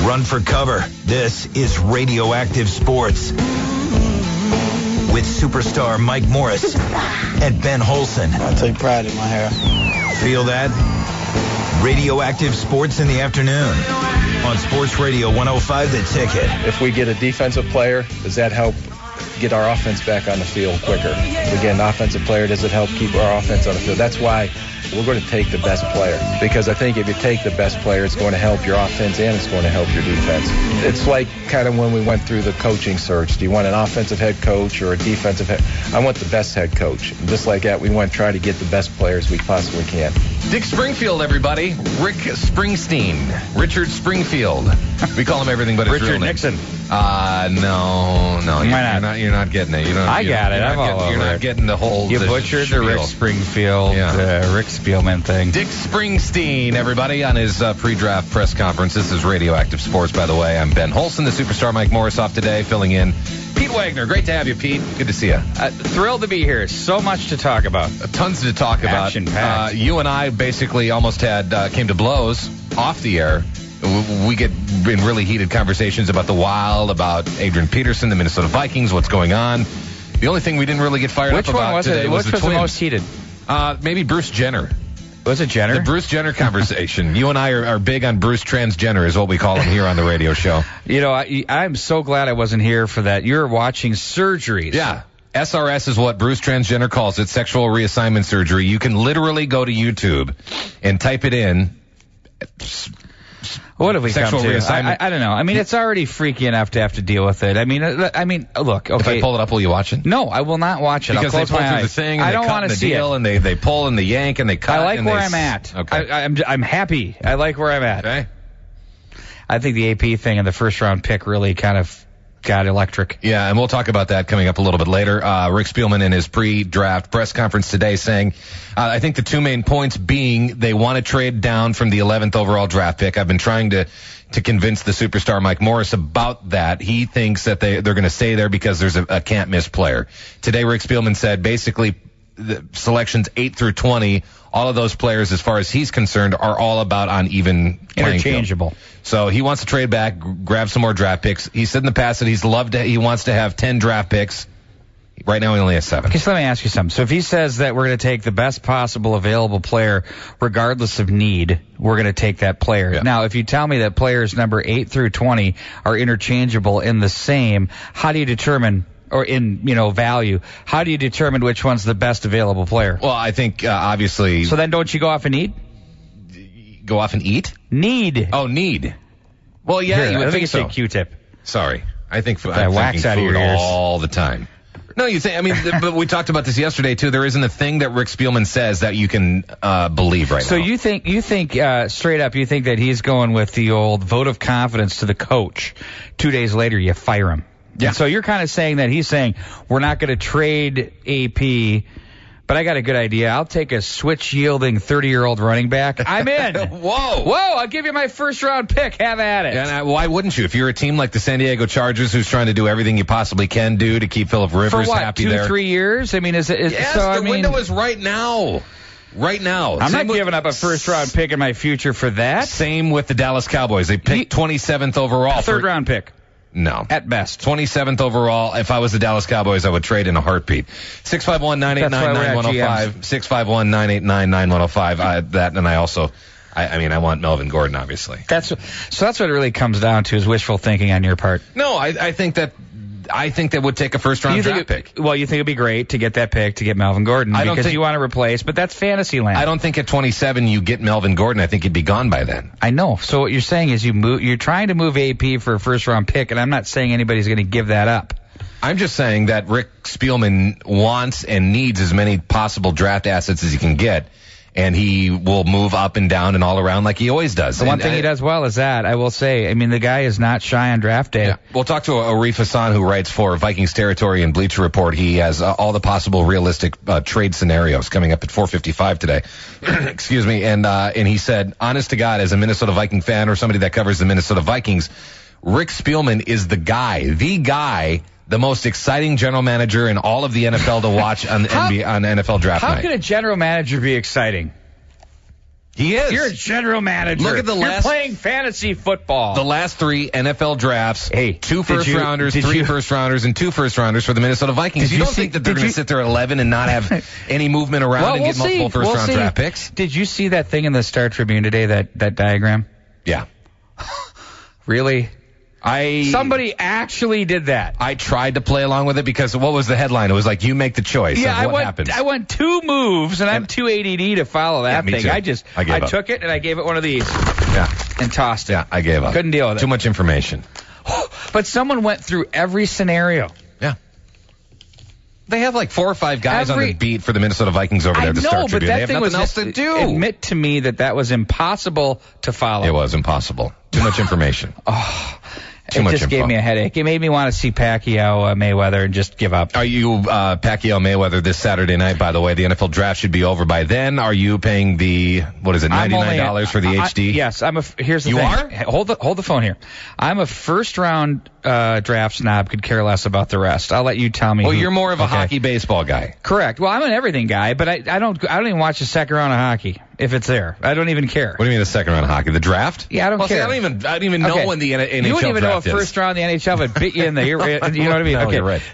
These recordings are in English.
Run for cover. This is Radioactive Sports with superstar Mike Morris and Ben Holson. I take pride in my hair. Feel that? Radioactive Sports in the afternoon on Sports Radio 105 The Ticket. If we get a defensive player, does that help get our offense back on the field quicker? If we get an offensive player, does it help keep our offense on the field? That's why we're going to take the best player, because I think if you take the best player, it's going to help your offense and it's going to help your defense. It's like kind of when we went through the coaching search. Do you want an offensive head coach or a defensive head? I want the best head coach. And just like that, we want to try to get the best players we possibly can. Dick Springfield, everybody. Rick Springsteen. Richard Springfield. We call him everything but his Richard real name. Nixon. No. You're not getting it. I got it. I'm all over it. You're not getting the whole. You butchered the Rick Springfield, Rick Spielman thing. Dick Springsteen, everybody, on his pre-draft press conference. This is Radioactive Sports, by the way. I'm Ben Holson, the superstar Mike Morris off today, filling in. Pete Wagner, great to have you, Pete. Good to see you. Thrilled to be here. So much to talk about. Tons to talk about. Action-packed. You and I basically almost came to blows off the air. We get in really heated conversations about the Wild, about Adrian Peterson, the Minnesota Vikings, what's going on. The only thing we didn't really get fired up about today was the Twins. Which was the most heated? Maybe Bruce Jenner. Was it Jenner? The Bruce Jenner conversation. You and I are big on Bruce Transgender, is what we call him here on the radio show. You know, I'm so glad I wasn't here for that. You're watching surgeries. Yeah. SRS is what Bruce Transgender calls it, sexual reassignment surgery. You can literally go to YouTube and type it in. What have we sexual come to? reassignment. I don't know. I mean, it's already freaky enough to have to deal with it. I mean, look. Okay. If I pull it up, will you watch it? No, I will not watch it. Because I'll they close pull my through eyes. the thing, and I don't want to see deal, it. and they pull and they yank and they cut. I like and where I'm at. Okay. I'm happy. I like where I'm at. Okay. I think the AP thing and the first round pick really kind of got electric. Yeah, and we'll talk about that coming up a little bit later. Rick Spielman in his pre-draft press conference today saying, I think the two main points being they want to trade down from the 11th overall draft pick. I've been trying to convince the superstar Mike Morris about that. He thinks that they're going to stay there because there's a can't-miss player. Today, Rick Spielman said basically the selections 8 through 20, all of those players, as far as he's concerned, are all about on even playing interchangeable. Field. So he wants to trade back, grab some more draft picks. He said in the past that he wants to have 10 draft picks. Right now he only has 7. Okay, so let me ask you something. So if he says that we're going to take the best possible available player regardless of need, we're going to take that player. Yeah. Now, if you tell me that players number 8 through 20 are interchangeable in the same, how do you determine, or in, value, how do you determine which one's the best available player? Well, I think obviously. So then don't you go off and need? Go off and eat? Need. Oh, need. Well, yeah, you would think so. Q-tip. Sorry. I think I'm wax out of your ears all the time. No, you think, but we talked about this yesterday too. There isn't a thing that Rick Spielman says that you can believe right now. So you think straight up, you think that he's going with the old vote of confidence to the coach. 2 days later, you fire him. Yeah. And so you're kind of saying that he's saying we're not going to trade AP, but I got a good idea. I'll take a switch-yielding 30-year-old running back. I'm in. Whoa, I'll give you my first-round pick. Have at it. And why wouldn't you? If you're a team like the San Diego Chargers, who's trying to do everything you possibly can do to keep Phillip Rivers For what, happy there. 2-3 years? I mean, Yes, the window is right now. Right now. I'm not giving up a first-round pick in my future for that. Same with the Dallas Cowboys. They picked 27th overall. Third-round pick. No. At best. 27th overall. If I was the Dallas Cowboys, I would trade in a heartbeat. 651-989-9105. 651-989-9105. That, and I also, I want Melvin Gordon, obviously. That's what it really comes down to, is wishful thinking on your part. No, I think that would take a first-round draft pick. Well, you think it'd be great to get that pick, to get Melvin Gordon, because you want to replace, but that's fantasy land. I don't think at 27 you get Melvin Gordon. I think he'd be gone by then. I know. So what you're saying is you're trying to move AP for a first-round pick, and I'm not saying anybody's going to give that up. I'm just saying that Rick Spielman wants and needs as many possible draft assets as he can get. And he will move up and down and all around like he always does. The one thing he does well is that, I will say, the guy is not shy on draft day. Yeah. We'll talk to Arif Hassan, who writes for Vikings Territory and Bleacher Report. He has all the possible realistic trade scenarios coming up at 4:55 today. Excuse me. And he said, honest to God, as a Minnesota Viking fan or somebody that covers the Minnesota Vikings, Rick Spielman is the guy, the most exciting general manager in all of the NFL to watch on NFL draft night. How can a general manager be exciting? He is. You're a general manager. Look at the You're last... playing fantasy football. The last 3 NFL drafts, Hey, 2 first-rounders, 3 first-rounders, and 2 first-rounders for the Minnesota Vikings. You don't think that they're going to sit there at 11 and not have any movement around and get multiple first-round draft picks? Did you see that thing in the Star Tribune today, that diagram? Yeah. Really? Somebody actually did that. I tried to play along with it because what was the headline? It was like, you make the choice. Yeah, what happens. I went 2 moves, and I'm too ADD to follow that me thing. too. I took it, and I gave it one of these. Yeah. And tossed it. Yeah, I gave up. Couldn't deal with it. Too much information. But someone went through every scenario. Yeah. They have like 4 or 5 guys on the beat for the Minnesota Vikings over there at the Star Tribune. They have nothing else to do. Admit to me that was impossible to follow. It was impossible. Too much information. It just gave me a headache. It made me want to see Pacquiao Mayweather and just give up. Are you Pacquiao Mayweather this Saturday night, by the way? The NFL draft should be over by then. Are you paying the, $99 for the HD? Yes. Here's the thing. You are? Hold the phone here. I'm a first-round draft snob, could care less about the rest. I'll let you tell me. Well, you're more of a hockey baseball guy. Correct. Well, I'm an everything guy, but I don't even watch the second round of hockey if it's there. I don't even care. What do you mean the second round of hockey? The draft? Yeah, I don't care. See, I don't even know when the NHL draft is. You wouldn't even know a first round of the NHL would bit you in the ear. You know what I mean? No, okay. You're right.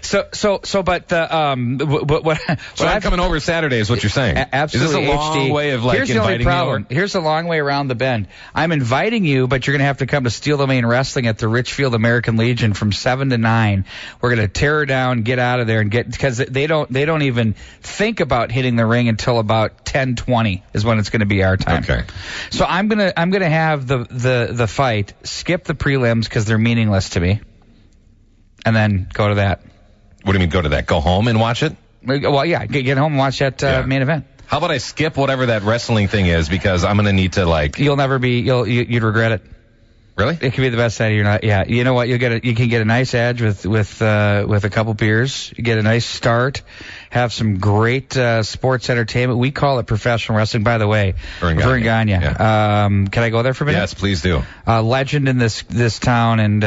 So I'm coming over Saturday is what you're saying. Absolutely. Is this a long way of like inviting you? Here's the long way around the bend. I'm inviting you, but you're going to have to come to Steel Domain Wrestling at the Richfield American Legion from 7 to 9. We're going to tear her down, get out of there, and because they don't even think about hitting the ring until about 10:20 is when it's going to be our time. Okay. So I'm gonna have the fight, skip the prelims because they're meaningless to me, and then go to that. What do you mean go to that? Go home and watch it? Well, yeah, get home and watch that main event. How about I skip whatever that wrestling thing is because I'm going to need to like... You'd regret it. Really? It could be the best night of your night. Yeah, you know what? You can get a nice edge with a couple beers. You get a nice start. Have some great sports entertainment. We call it professional wrestling, by the way. Virginia. Yeah. Can I go there for a minute? Yes, please do. Legend in this town, and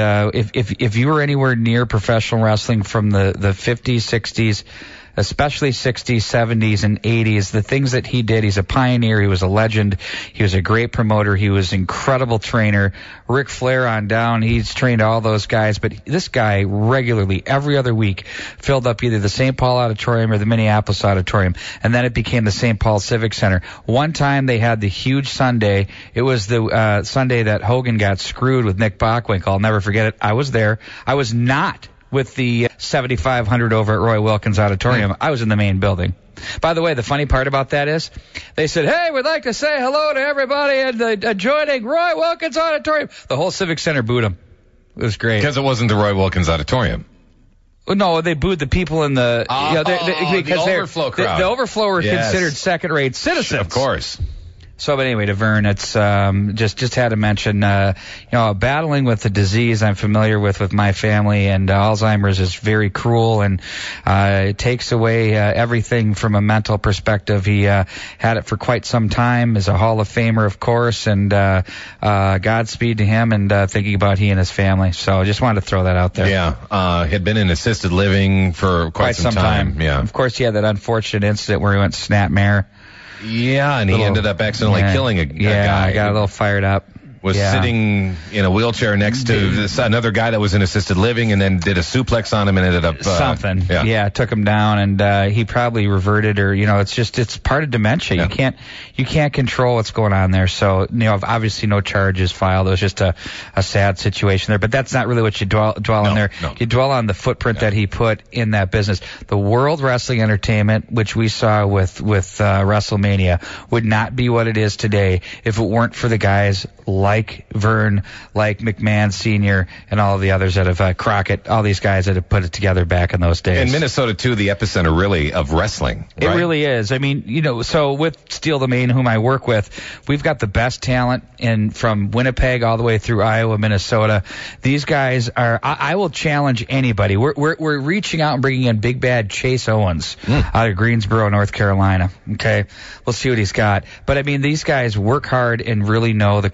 if you were anywhere near professional wrestling from the 50s, 60s. Especially 60s, 70s, and 80s, the things that he did. He's a pioneer. He was a legend. He was a great promoter. He was an incredible trainer. Ric Flair on down, he's trained all those guys. But this guy regularly, every other week, filled up either the St. Paul Auditorium or the Minneapolis Auditorium. And then it became the St. Paul Civic Center. One time they had the huge Sunday. It was the Sunday that Hogan got screwed with Nick Bockwinkel. I'll never forget it. I was there. I was not with the 7,500 over at Roy Wilkins Auditorium. I was in the main building. By the way, the funny part about that is they said, hey, we'd like to say hello to everybody at the adjoining Roy Wilkins Auditorium. The whole Civic Center booed them. It was great. Because it wasn't the Roy Wilkins Auditorium. No, they booed the people in the... the overflow crowd. The overflow were considered second-rate citizens. Of course. So, but anyway, to Vern, it's just had to mention, battling with the disease I'm familiar with my family, and Alzheimer's is very cruel, and it takes away everything from a mental perspective. He had it for quite some time, is a Hall of Famer, of course, and Godspeed to him, and thinking about he and his family. So I just wanted to throw that out there. Yeah, had been in assisted living for quite some time. Yeah. Of course, he had that unfortunate incident where he went snapmare. Yeah, and he ended up accidentally killing a guy. Yeah, I got a little fired up. Was sitting in a wheelchair next to another guy that was in assisted living, and then did a suplex on him and ended up took him down, and he probably reverted, or it's part of dementia. Yeah. You can't control what's going on there. So obviously no charges filed. It was just a sad situation there. But that's not really what you dwell on there. No. You dwell on the footprint that he put in that business. The World Wrestling Entertainment, which we saw with WrestleMania, would not be what it is today if it weren't for the guys like Vern, like McMahon Sr., and all of the others that have Crockett, all these guys that have put it together back in those days. And Minnesota, too, the epicenter, really, of wrestling. It really is. I mean, so with Steel Domain, whom I work with, we've got the best talent from Winnipeg all the way through Iowa, Minnesota. These guys are, I will challenge anybody. We're reaching out and bringing in big bad Chase Owens out of Greensboro, North Carolina. Okay? We'll see what he's got. But, I mean, these guys work hard and really know the craft.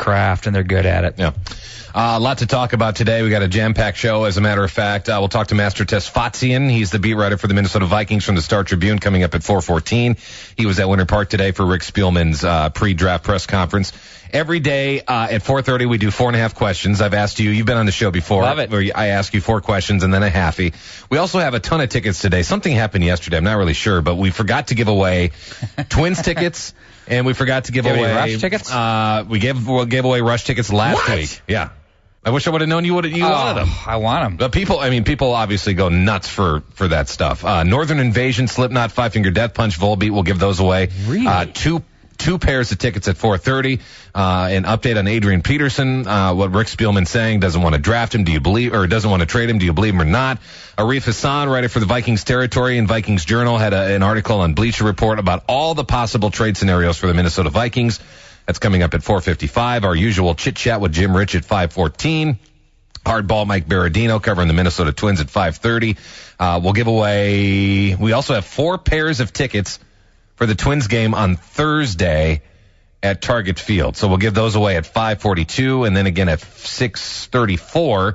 and they're good at it. Yeah. A lot to talk about today. We got a jam-packed show, as a matter of fact. We'll talk to Master Tesfatsion. He's the beat writer for the Minnesota Vikings from the Star-Tribune, coming up at 4:14. He was at Winter Park today for Rick Spielman's pre-draft press conference. Every day at 4:30, we do 4.5 questions. I've asked you. You've been on the show before. Love it. Where I ask you 4 questions and then a halfie. We also have a ton of tickets today. Something happened yesterday. I'm not really sure, but we forgot to give away Twins tickets, and we forgot to give away Rush tickets. We gave away Rush tickets last week. Yeah. I wish I would have known you wanted them. I want them. But people obviously go nuts for that stuff. Northern Invasion, Slipknot, Five Finger Death Punch, Volbeat, we'll give those away. Really? Two pairs of tickets at 4:30. An update on Adrian Peterson. What Rick Spielman's saying, doesn't want to draft him. Do you believe, or doesn't want to trade him? Do you believe him or not? Arif Hassan, writer for the Vikings Territory and Vikings Journal, had an article on Bleacher Report about all the possible trade scenarios for the Minnesota Vikings. That's coming up at 4:55. Our usual chit-chat with Jim Rich at 5:14. Hardball Mike Berardino covering the Minnesota Twins at 5:30. We'll give away, we also have 4 pairs of tickets for the Twins game on Thursday at Target Field. So we'll give those away at 5:42 and then again at 6:34.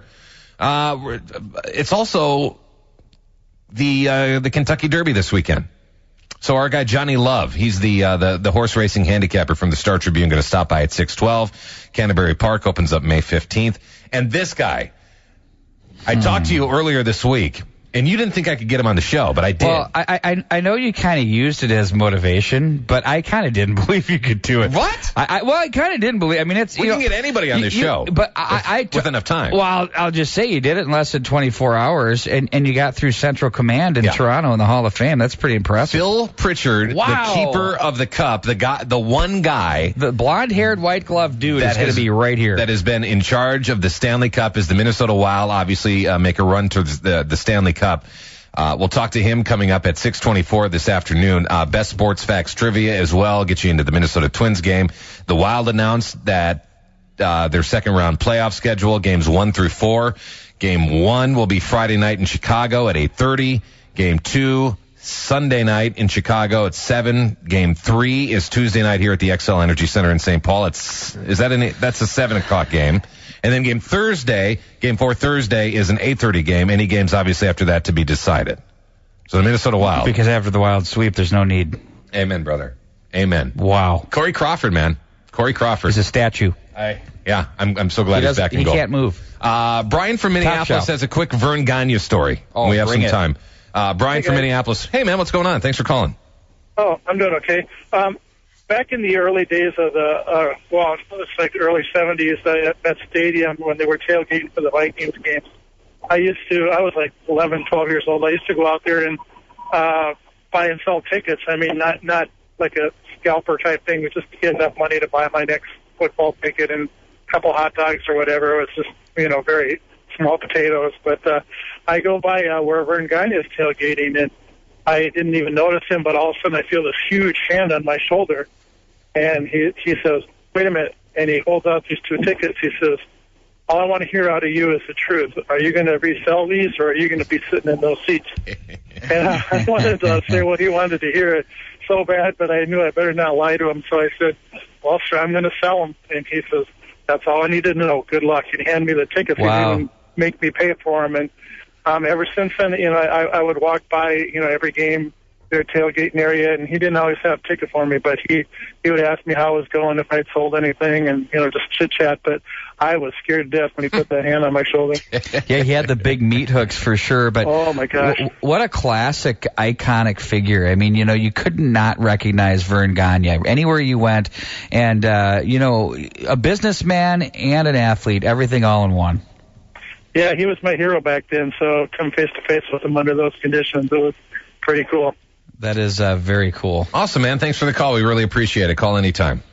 It's also the Kentucky Derby this weekend. So our guy Johnny Love, he's the horse racing handicapper from the Star Tribune, going to stop by at 6:12. Canterbury Park opens up May 15th. And this guy, I talked to you earlier this week, and you didn't think I could get him on the show, but I did. Well, I know you kind of used it as motivation, but I kind of didn't believe you could do it. What? I kind of didn't believe. I mean, it's we can get anybody on this show, but with enough time. Well, I'll just say you did it in less than 24 hours, and you got through Central Command in Toronto in the Hall of Fame. That's pretty impressive. Phil Pritchard, the keeper of the cup, the one guy, the blonde-haired, white-gloved dude is going to be right here. That has been in charge of the Stanley Cup as the Minnesota Wild obviously make a run to the Stanley Cup. We'll talk to him coming up at 6:24 this afternoon. Best sports facts trivia as well. Get you into the Minnesota Twins game. The Wild announced that their second round playoff schedule, games 1 through 4. Game 1 will be Friday night in Chicago at 8:30. Game 2, Sunday night in Chicago at 7. Game 3 is Tuesday night here at the XL Energy Center in St. Paul. That's a 7:00 game. And then game 4 Thursday is an 8:30 game. Any games obviously after that to be decided. So the Minnesota Wild. Because after the Wild sweep, there's no need. Amen, brother. Amen. Wow. Corey Crawford, man. Corey Crawford. He's a statue. I'm so glad he's back in goal. He can't move. Brian from Minneapolis has a quick Vern Gagne story. We have some time. Brian from Minneapolis. Hey, man, what's going on? Thanks for calling. Oh, I'm doing okay. Back in the early days of it's like the early 70s at that stadium when they were tailgating for the Vikings games, I was like 11, 12 years old. I used to go out there and buy and sell tickets. I mean, not like a scalper type thing, but just to get enough money to buy my next football ticket and a couple hot dogs or whatever. It was just, very small potatoes. But I go by where Vern Gagne is tailgating, and I didn't even notice him, but all of a sudden I feel this huge hand on my shoulder. And he says, wait a minute. And he holds out these 2 tickets. He says, all I want to hear out of you is the truth. Are you going to resell these, or are you going to be sitting in those seats? And I wanted to say what he wanted to hear it so bad, but I knew I better not lie to him. So I said, well, sir, I'm going to sell them. And he says, that's all I needed to know. Good luck. He'd hand me the tickets. Wow. He didn't make me pay for them. And ever since then, I would walk by, every game, their tailgating area, and he didn't always have a ticket for me, but he would ask me how I was going, if I'd sold anything, and, just chit-chat. But I was scared to death when he put that hand on my shoulder. Yeah, he had the big meat hooks for sure. But oh, my gosh. What a classic, iconic figure. I mean, you could not recognize Vern Gagne anywhere you went. And, a businessman and an athlete, everything all in one. Yeah, he was my hero back then, so come face-to-face with him under those conditions, it was pretty cool. That is very cool. Awesome, man. Thanks for the call. We really appreciate it. Call anytime.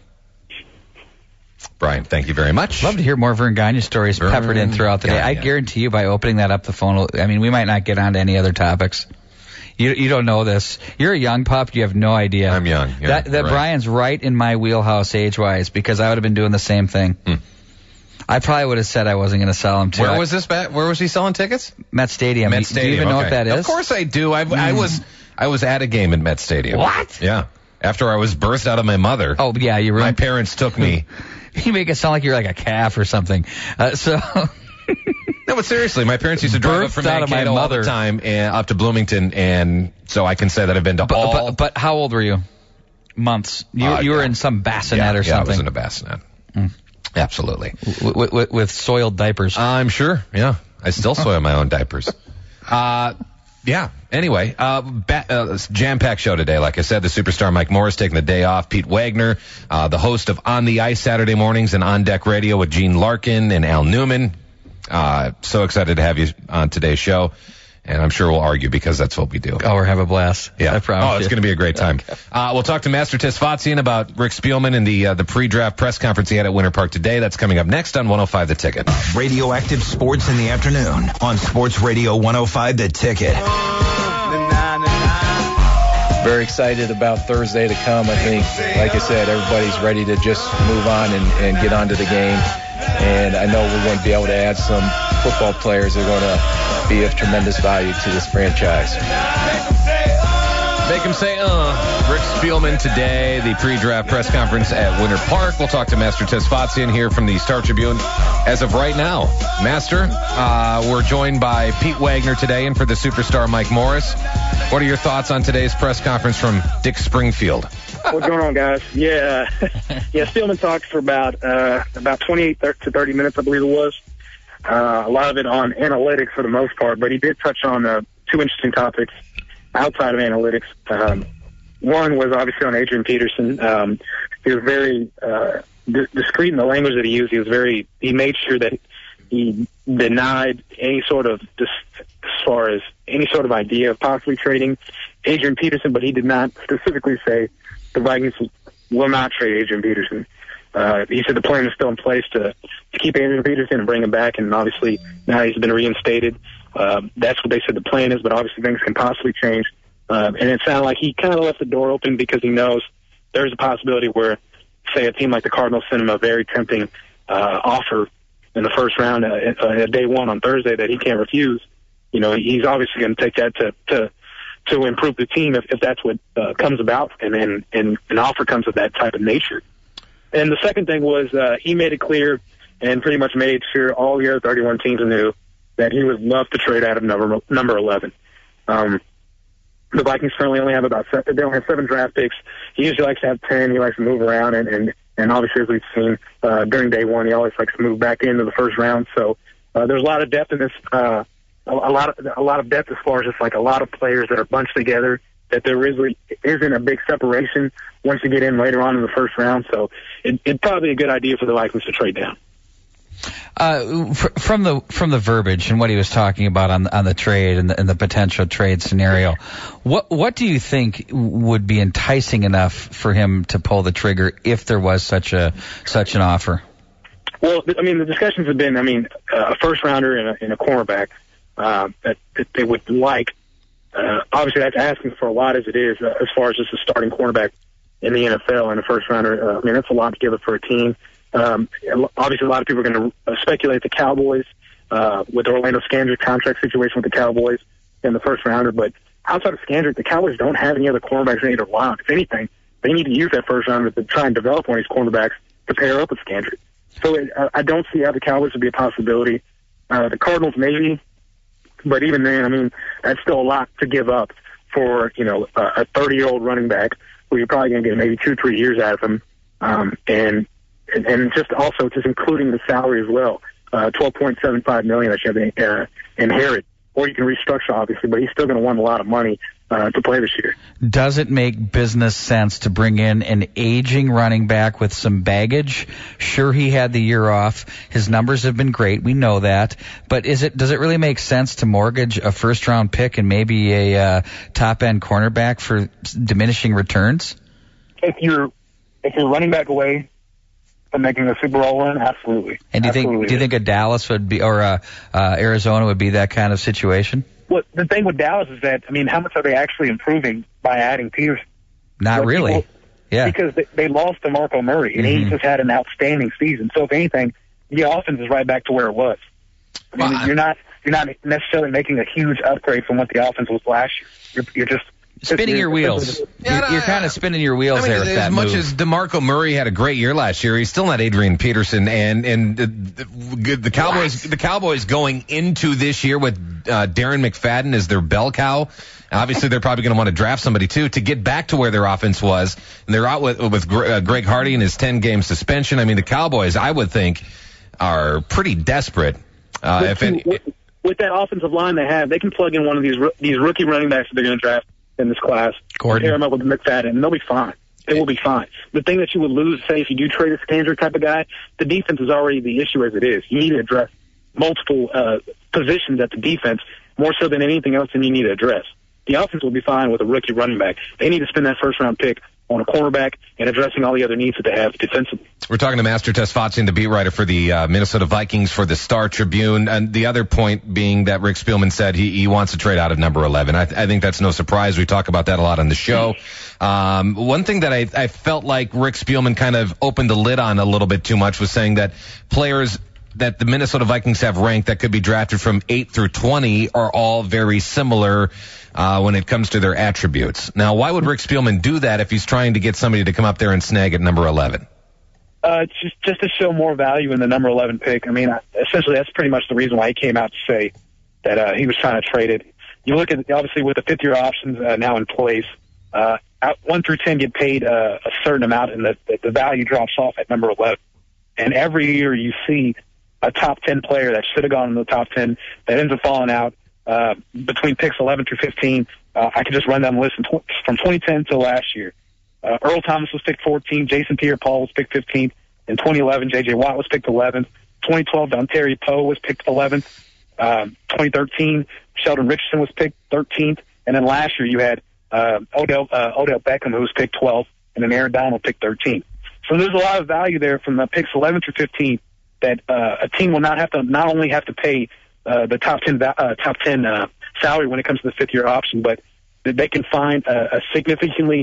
Brian, thank you very much. Love to hear more Vern Gagne stories peppered in throughout the day. I guarantee you by opening that up, the phone, we might not get on to any other topics. You don't know this. You're a young pup. You have no idea. I'm young. Yeah, that right. Brian's right in my wheelhouse age-wise, because I would have been doing the same thing. I probably would have said I wasn't going to sell them to. Where was this bet? Where was he selling tickets? Met Stadium. Met Stadium. Do you even know what that is? Of course I do. I was at a game at Met Stadium. What? Yeah. After I was birthed out of my mother. Oh, yeah, you were. My parents took me You make it sound like you're like a calf or something. No, but seriously, my parents used to drive up from Mankato all the time and up to Bloomington, and so I can say that I've been to all. But how old were you? Months. You were in some bassinet or something. Yeah, I was in a bassinet. Absolutely. With soiled diapers. I'm sure. Yeah, I still soil my own diapers. Yeah. Anyway, jam-packed show today. Like I said, the superstar Mike Morris taking the day off. Pete Wagner, the host of On the Ice Saturday mornings and On Deck Radio with Gene Larkin and Al Newman. So excited to have you on today's show. And I'm sure we'll argue because that's what we do. Oh, we'll have a blast. Yeah. I promise. Oh, it's going to be a great time. Okay. We'll talk to Master Tesfatzian about Rick Spielman and the pre-draft press conference he had at Winter Park today. That's coming up next on 105 The Ticket. Radioactive Sports in the afternoon on Sports Radio 105 The Ticket. Very excited about Thursday to come. I think, like I said, everybody's ready to just move on and get on to the game. And I know we're going to be able to add some football players that are going to be of tremendous value to this franchise. Make him say, Rick Spielman today, the pre-draft press conference at Winter Park. We'll talk to Master Tesfatzian here from the Star Tribune as of right now. Master, we're joined by Pete Wagner today and for the superstar Mike Morris. What are your thoughts on today's press conference from Dick Springfield? What's going on, guys? Yeah, Spielman talked for about 28 to 30 minutes, I believe it was. A lot of it on analytics for the most part, but he did touch on two interesting topics outside of analytics. One was obviously on Adrian Peterson. He was very discreet in the language that he used. He made sure that he denied any sort of, as far as any sort of idea of possibly trading Adrian Peterson, but he did not specifically say the Vikings will not trade Adrian Peterson. He said the plan is still in place to keep Adrian Peterson and bring him back, and obviously now he's been reinstated. That's what they said the plan is, but obviously things can possibly change. And it sounded like he kind of left the door open because he knows there's a possibility where, say, a team like the Cardinals send him a very tempting offer in the first round at day one on Thursday that he can't refuse. You know, he's obviously going to take that to improve the team if that's what comes about, and an offer comes of that type of nature. And the second thing was he made it clear and pretty much made sure all the other 31 teams knew that he would love to trade out of number 11. The Vikings currently only have they only have 7 draft picks. He usually likes to have 10. He likes to move around, and obviously, as we've seen during day one, he always likes to move back into the first round. So there's a lot of depth in this. A lot of depth as far as just like a lot of players that are bunched together, that there really isn't a big separation once you get in later on in the first round. So it'd probably be a good idea for the Vikings to trade down. From the verbiage and what he was talking about on the trade and the potential trade scenario, what do you think would be enticing enough for him to pull the trigger if there was such an offer? Well, I mean, the discussions have been, a first rounder and a cornerback that they would like. Obviously, that's asking for a lot as it is, as far as just a starting cornerback in the NFL and a first rounder. That's a lot to give up for a team. Obviously, a lot of people are going to speculate the Cowboys with the Orlando Scandrick contract situation with the Cowboys in the first rounder. But outside of Scandrick, the Cowboys don't have any other cornerbacks they need to rely on. If anything, they need to use that first rounder to try and develop one of these cornerbacks to pair up with Scandrick. So I don't see how the Cowboys would be a possibility. The Cardinals maybe, but even then, that's still a lot to give up for a 30-year-old running back who you're probably going to get maybe 2-3 years out of him, and just also just including the salary as well, $12.75 million that you have to inherit, or you can restructure obviously, but he's still going to want a lot of money to play this year. Does it make business sense to bring in an aging running back with some baggage? Sure, he had the year off. His numbers have been great. We know that. But does it really make sense to mortgage a first-round pick and maybe a top-end cornerback for diminishing returns? If you're running back away from making a Super Bowl run, absolutely. And do you think a Dallas would be, or Arizona would be that kind of situation? Well, the thing with Dallas is that, how much are they actually improving by adding Peterson? Not really. Yeah. Because they lost DeMarco Murray, and he just had an outstanding season. So if anything, the offense is right back to where it was. You're not necessarily making a huge upgrade from what the offense was last year. You're just spinning your wheels. You're kind of spinning your wheels there with that as much move. as DeMarco Murray had a great year last year, he's still not Adrian Peterson. And the Cowboys going into this year with Darren McFadden as their bell cow. Obviously, they're probably going to want to draft somebody, too, to get back to where their offense was. And they're out with Greg Hardy and his 10-game suspension. I mean, the Cowboys, I would think, are pretty desperate. With that offensive line they have, they can plug in one of these rookie running backs that they're going to draft in this class. Gordon. Pair them up with McFadden, and they'll be fine. They will be fine. The thing that you would lose, say, if you do trade a Scandrick type of guy, the defense is already the issue as it is. You need to address multiple positions at the defense, more so than anything else, than you need to address. The offense will be fine with a rookie running back. They need to spend that first-round pick on a cornerback and addressing all the other needs that they have defensively. We're talking to Master Tesfatzian, the beat writer for the Minnesota Vikings for the Star Tribune. And the other point being that Rick Spielman said he wants to trade out of number 11. I think that's no surprise. We talk about that a lot on the show. One thing that I felt like Rick Spielman kind of opened the lid on a little bit too much was saying that players that the Minnesota Vikings have ranked that could be drafted from 8 through 20 are all very similar when it comes to their attributes. Now, why would Rick Spielman do that if he's trying to get somebody to come up there and snag at number 11? Just to show more value in the number 11 pick. I mean, essentially, that's pretty much the reason why he came out to say that he was trying to trade it. You look at, obviously, with the fifth-year options now in place, 1 through 10 get paid a certain amount, and the value drops off at number 11. And every year you see a top 10 player that should have gone in the top 10 that ends up falling out between picks 11 through 15. I could just run down the list from 2010 to last year. Earl Thomas was picked 14th. Jason Pierre-Paul was picked 15th. In 2011, J.J. Watt was picked 11th. 2012, Dontari Poe was picked 11th. 2013, Sheldon Richardson was picked 13th. And then last year you had Odell Beckham, who was picked 12th, and then Aaron Donald picked 13th. So there's a lot of value there from the picks 11 through 15 that a team will not only have to pay the top 10 salary when it comes to the fifth-year option, but that they can find a significantly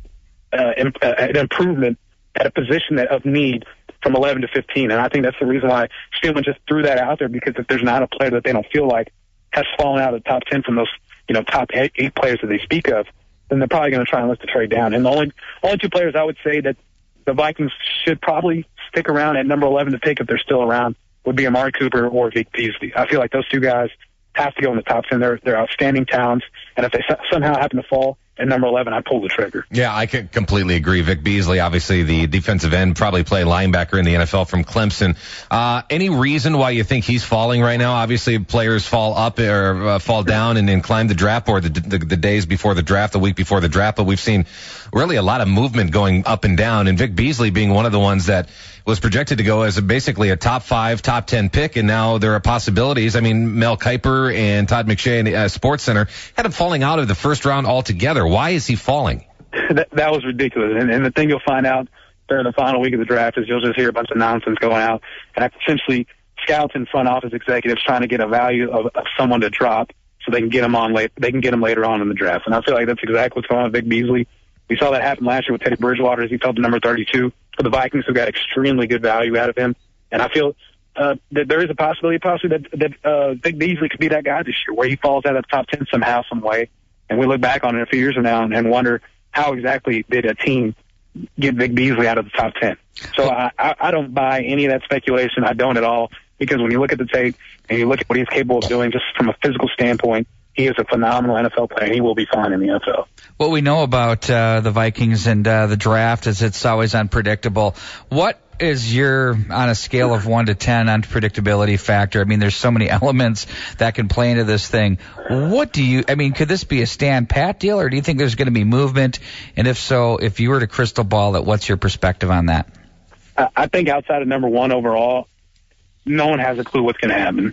an improvement at a position of need from 11 to 15. And I think that's the reason why Spielman just threw that out there, because if there's not a player that they don't feel like has fallen out of the top 10 from those top eight players that they speak of, then they're probably going to try and look to trade down. And the only two players I would say that the Vikings should probably stick around at number 11 to pick if they're still around would be Amari Cooper or Vic Beasley. I feel like those two guys have to go in the top 10. They're outstanding talents, and if they somehow happen to fall at number 11, I pull the trigger. Yeah, I could completely agree. Vic Beasley, obviously the defensive end, probably play linebacker in the NFL from Clemson. Any reason why you think he's falling right now? Obviously, players fall up or fall down and then climb the draft board the days before the draft, the week before the draft, but we've seen really a lot of movement going up and down, and Vic Beasley being one of the ones that was projected to go as basically a top 5, top 10 pick, and now there are possibilities. I mean, Mel Kiper and Todd McShay in SportsCenter had him falling out of the first round altogether. Why is he falling? That was ridiculous. And the thing you'll find out during the final week of the draft is you'll just hear a bunch of nonsense going out, and essentially scouts and front office executives trying to get a value of someone to drop so they can get him on they can get him later on in the draft. And I feel like that's exactly what's going on with Vic Beasley. We saw that happen last year with Teddy Bridgewater as he fell to number 32 for the Vikings, who got extremely good value out of him. And I feel that there is a possibility that Vic Beasley could be that guy this year, where he falls out of the top 10 somehow, some way. And we look back on it a few years from now and wonder how exactly did a team get Vic Beasley out of the top 10. So I don't buy any of that speculation. I don't at all, because when you look at the tape and you look at what he's capable of doing just from a physical standpoint, he is a phenomenal NFL player, and he will be fine in the NFL. What we know about the Vikings and the draft is it's always unpredictable. What is your, on a scale of 1 to 10, unpredictability factor? I mean, there's so many elements that can play into this thing. Could this be a stand pat deal, or do you think there's going to be movement? And if so, if you were to crystal ball it, what's your perspective on that? I think outside of number 1 overall, no one has a clue what's going to happen.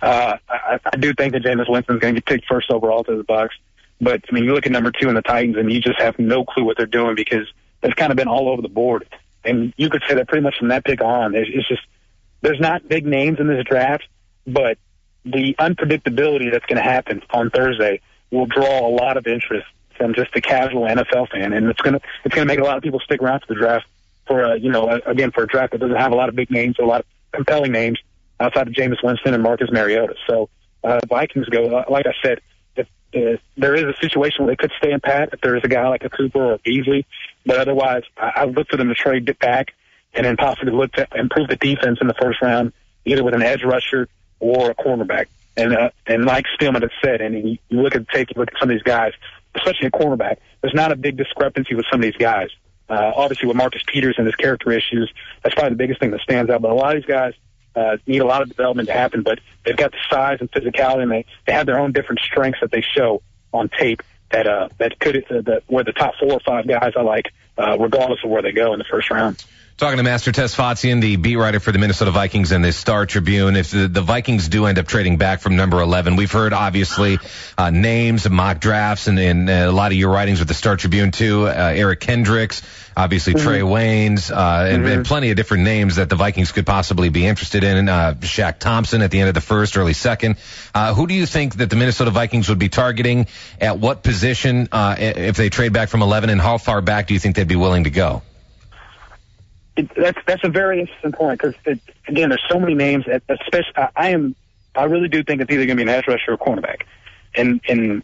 I do think that Jameis Winston's going to get picked first overall to the Bucs. But, I mean, you look at number 2 in the Titans, and you just have no clue what they're doing, because they've kind of been all over the board. And you could say that pretty much from that pick on. It's just there's not big names in this draft, but the unpredictability that's going to happen on Thursday will draw a lot of interest from just the casual NFL fan. And it's going to make a lot of people stick around to the draft for a draft that doesn't have a lot of big names or a lot of compelling names outside of Jameis Winston and Marcus Mariota. So Vikings go, like I said, if there is a situation where they could stay in pat if there is a guy like a Cooper or a Beasley. But otherwise, I look for them to trade it back and then possibly look to improve the defense in the first round, either with an edge rusher or a cornerback. And like Spielman had said, and you look at the tape, you look at some of these guys, especially a cornerback, there's not a big discrepancy with some of these guys. Obviously, with Marcus Peters and his character issues, that's probably the biggest thing that stands out. But a lot of these guys need a lot of development to happen, but they've got the size and physicality, and they have their own different strengths that they show on tape that could were the top 4 or 5 guys I like, regardless of where they go in the first round. Talking to Master Tesfatsion, the beat writer for the Minnesota Vikings and the Star Tribune. If the Vikings do end up trading back from number 11, we've heard obviously names, mock drafts, and a lot of your writings with the Star Tribune too. Eric Kendricks, obviously Trey Waynes, and plenty of different names that the Vikings could possibly be interested in. Shaq Thompson at the end of the first, early second. Who do you think that the Minnesota Vikings would be targeting? At what position if they trade back from 11, and how far back do you think they'd be willing to go? That's a very interesting point because again, there's so many names. Especially, I really do think it's either going to be an edge rusher or a cornerback. And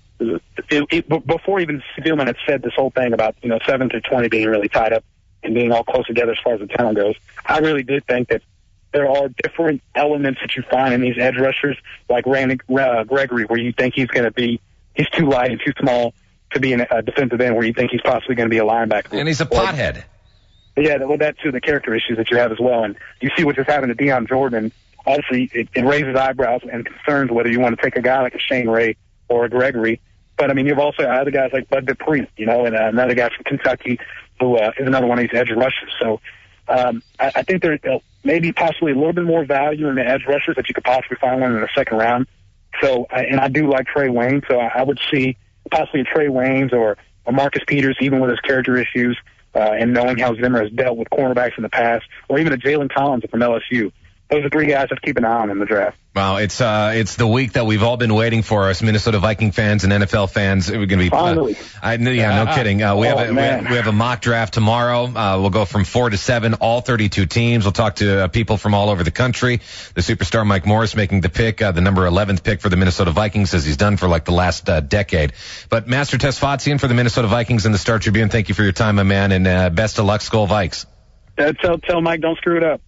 before even Spielman had said this whole thing about 7 through 20 being really tied up and being all close together as far as the talent goes, I really did think that there are different elements that you find in these edge rushers, like Randy Gregory, where you think he's too light and too small to be a defensive end, where you think he's possibly going to be a linebacker. And he's a pothead. Yeah, well, that's too the character issues that you have as well. And you see what just happened to Deion Jordan. Obviously, it raises eyebrows and concerns whether you want to take a guy like a Shane Ray or a Gregory. But, I mean, you've also other guys like Bud Dupree, and another guy from Kentucky who is another one of these edge rushers. So I think there may be possibly a little bit more value in the edge rushers that you could possibly find one in the second round. So, and I do like Trey Waynes, so I would see possibly a Trey Waynes or a Marcus Peters, even with his character issues. And knowing how Zimmer has dealt with cornerbacks in the past, or even a Jalen Collins from LSU. Those are 3 guys to keep an eye on in the draft. Wow, it's the week that we've all been waiting for, us Minnesota Viking fans and NFL fans. We're going to be finally. No kidding. We have a mock draft tomorrow. We'll go from 4 to 7, all 32 teams. We'll talk to people from all over the country. The superstar Mike Morris making the pick, the number 11th pick for the Minnesota Vikings, as he's done for like the last decade. But Master Tesfatsion for the Minnesota Vikings and the Star Tribune, thank you for your time, my man, and best of luck, Skol Vikes. Tell Mike don't screw it up.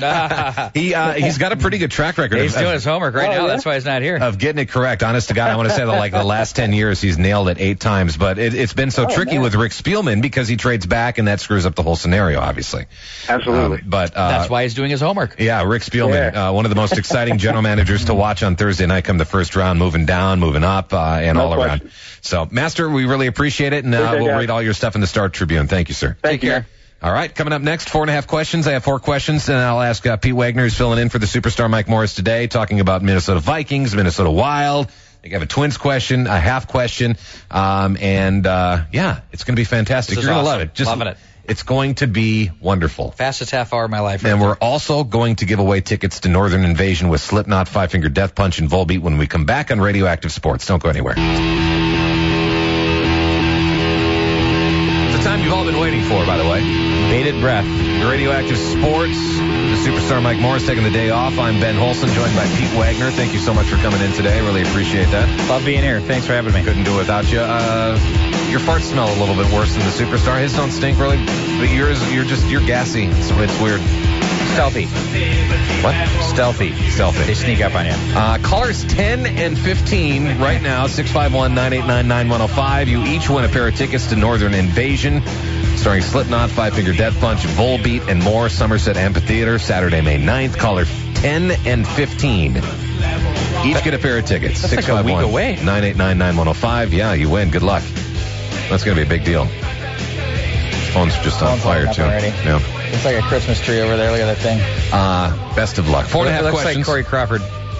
He's got a pretty good track record. He's doing his homework right now. Yeah? That's why he's not here. Of getting it correct. Honest to God, I want to say that the last 10 years he's nailed it 8 times. But it's been so tricky with Rick Spielman because he trades back and that screws up the whole scenario, obviously. Absolutely. But that's why he's doing his homework. Yeah, Rick Spielman, one of the most exciting general managers to watch on Thursday night come the first round, moving down, moving up, and all around. So, Master, we really appreciate it, and we'll read all your stuff in the Star Tribune. Thank you, sir. Take care. All right, coming up next, 4.5 questions. I have 4 questions, and I'll ask Pete Wagner, who's filling in for the superstar Mike Morris today, talking about Minnesota Vikings, Minnesota Wild. I have a Twins question, a half question, it's going to be fantastic. You're going to love it. Loving it. It's going to be wonderful. Fastest half hour of my life. And we're also going to give away tickets to Northern Invasion with Slipknot, Five Finger Death Punch, and Volbeat when we come back on Radioactive Sports. Don't go anywhere. Time you've all been waiting for, by the way. Bated breath. Radioactive Sports. The superstar Mike Morris taking the day off. I'm Ben Holson, joined by Pete Wagner. Thank you so much for coming in today. Really appreciate that. Love being here. Thanks for having me. Couldn't do it without you. Your farts smell a little bit worse than the superstar. His don't stink really, but yours, you're gassy. It's weird. Stealthy. What? Stealthy. They sneak up on you. Callers 10 and 15 right now, 651-989-9105. You each win a pair of tickets to Northern Invasion, starring Slipknot, Five Finger Death Punch, Volbeat, and more. Somerset Amphitheater, Saturday, May 9th. Caller 10 and 15. Each get a pair of tickets. That's 651 like a week away. 989-9105. Yeah, you win. Good luck. That's going to be a big deal. Phone's just on fire, too. Yeah. It's like a Christmas tree over there. Look at that thing. Best of luck. 4.5 questions. Looks like Corey Crawford.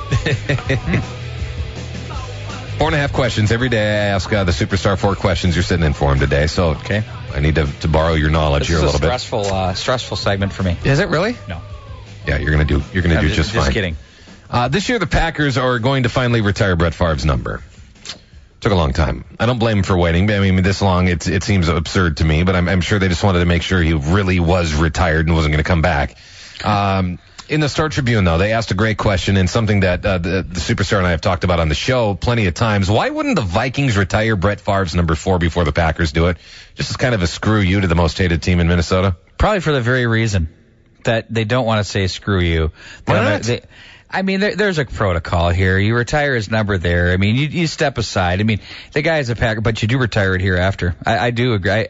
4.5 questions. Every day I ask the superstar 4 questions. You're sitting in for him today, so okay. I need to borrow your knowledge here a little bit. This is a stressful segment for me. Is it really? No. Yeah, you're gonna do just fine. Just kidding. This year the Packers are going to finally retire Brett Favre's number. Took a long time. I don't blame him for waiting. I mean, this long, it seems absurd to me, but I'm sure they just wanted to make sure he really was retired and wasn't going to come back. In the Star Tribune, though, they asked a great question and something that the Superstar and I have talked about on the show plenty of times. Why wouldn't the Vikings retire Brett Favre's number 4 before the Packers do it? Just as kind of a screw you to the most hated team in Minnesota? Probably for the very reason that they don't want to say screw you. Why not? There's a protocol here. You retire his number there. I mean, you step aside. I mean, the guy's a Packer, but you do retire it hereafter. I do agree.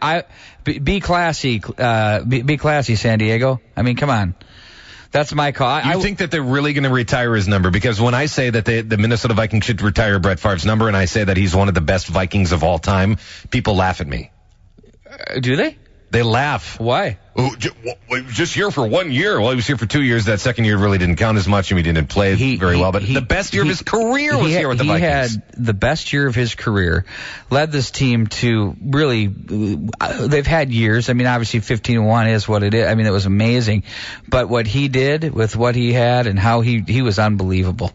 Be classy. Be classy, San Diego. I mean, come on. That's my call. You think that they're really going to retire his number? Because when I say that the Minnesota Vikings should retire Brett Favre's number, and I say that he's one of the best Vikings of all time, people laugh at me. Do they? They laugh. Why? Oh, he was just here for 1 year. Well, he was here for 2 years. That second year really didn't count as much, and he didn't play very well. But the best year of his career was here with the Vikings. He had the best year of his career, led this team to really, they've had years. I mean, obviously 15-1 is what it is. I mean, it was amazing. But what he did with what he had and how he was unbelievable.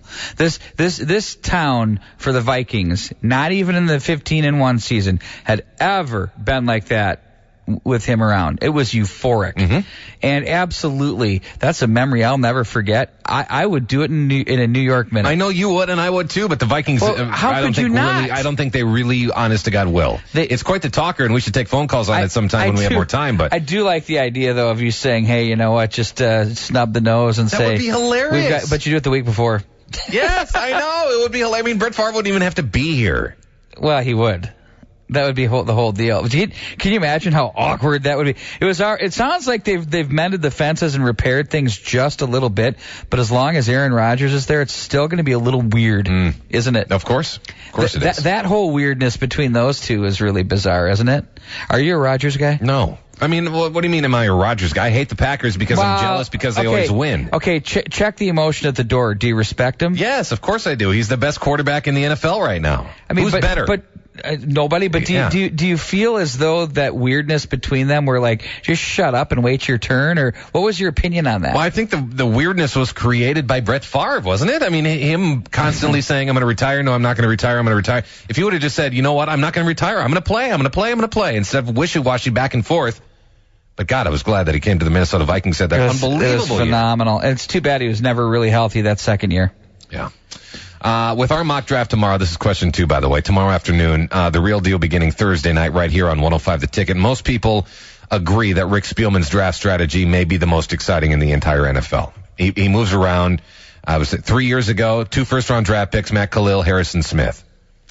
This town for the Vikings, not even in the 15-1 season, had ever been like that with him around. It was euphoric. Mm-hmm. And absolutely, that's a memory I'll never forget. I would do it in a New York minute. I know you would, and I would too, but the Vikings, well, how could you not? I don't think they really, honest to God, will. It's quite the talker, and we should take phone calls on it sometime when we have more time. But I do like the idea, though, of you saying, hey, you know what, just snub the nose and say. That would be hilarious. But you do it the week before. Yes, I know. It would be hilarious. I mean, Brett Favre wouldn't even have to be here. Well, he would. That would be the whole deal. Can you imagine how awkward that would be? It sounds like they've mended the fences and repaired things just a little bit, but as long as Aaron Rodgers is there, it's still going to be a little weird, isn't it? Of course it is. That whole weirdness between those two is really bizarre, isn't it? Are you a Rodgers guy? No. I mean, what do you mean am I a Rodgers guy? I hate the Packers because I'm jealous because they always win. Okay, check the emotion at the door. Do you respect him? Yes, of course I do. He's the best quarterback in the NFL right now. I mean, who's better? Nobody. But do you feel as though that weirdness between them were like, just shut up and wait your turn? Or what was your opinion on that? Well, I think the weirdness was created by Brett Favre, wasn't it? I mean, him constantly saying, I'm going to retire. No, I'm not going to retire. I'm going to retire. If he would have just said, you know what, I'm not going to retire. I'm going to play. I'm going to play. I'm going to play. Instead of wishy-washy back and forth. But God, I was glad that he came to the Minnesota Vikings. Said that unbelievable. It was phenomenal. And it's too bad he was never really healthy that second year. Yeah. With our mock draft tomorrow, this is question 2, by the way, tomorrow afternoon, the real deal beginning Thursday night right here on 105 The Ticket. Most people agree that Rick Spielman's draft strategy may be the most exciting in the entire NFL. He moves around. I was 3 years ago, 2 first-round draft picks, Matt Khalil, Harrison Smith.